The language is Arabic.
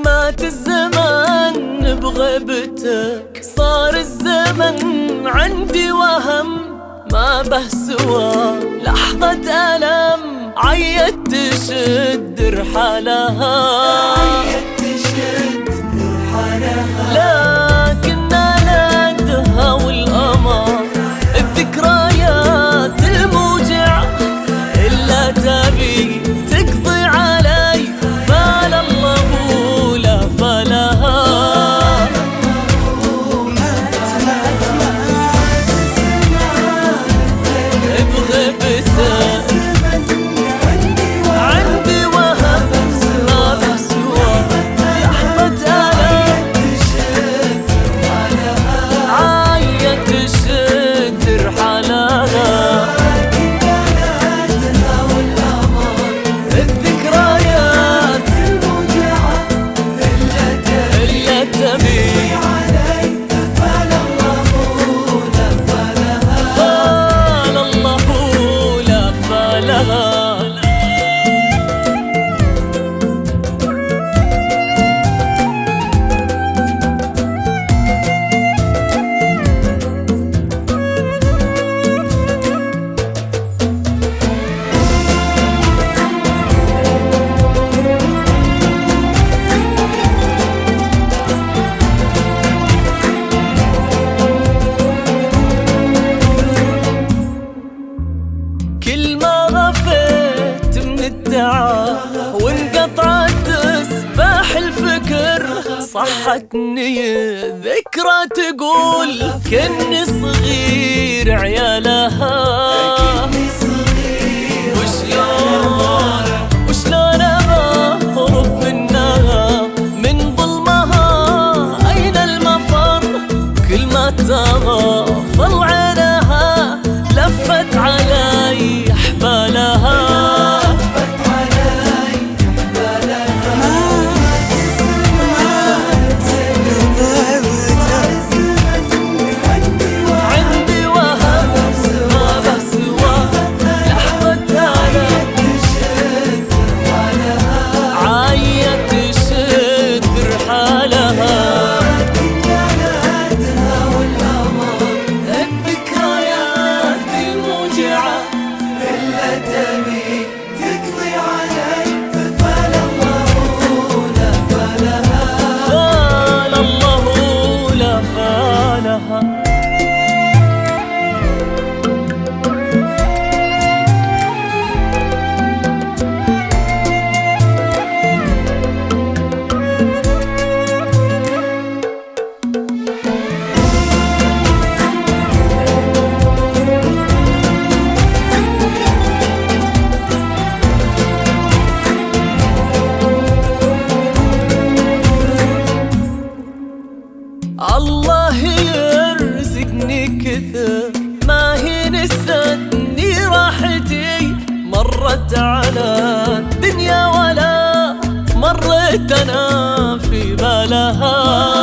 مات الزمان بغيبتك، صار الزمن عندي وهم ما به سوى لحظة ألم، عيت تشد رحالها، لكن نادها والأمر الذكريات الموجعة إلا تبي تقضي علي، فلا الله ولا فلها. وانقطعت تسبح الفكر، صحتني ذكرى تقول كني صغير عيالها، وشلون بهرب منها من ظلمها، أين المفر كل ما تغفل عينها، لفت علي أحبالها. الله يرزقني كثر ما هي نستني راحتي، مرت على الدنيا ولا مرت أنا في بالها.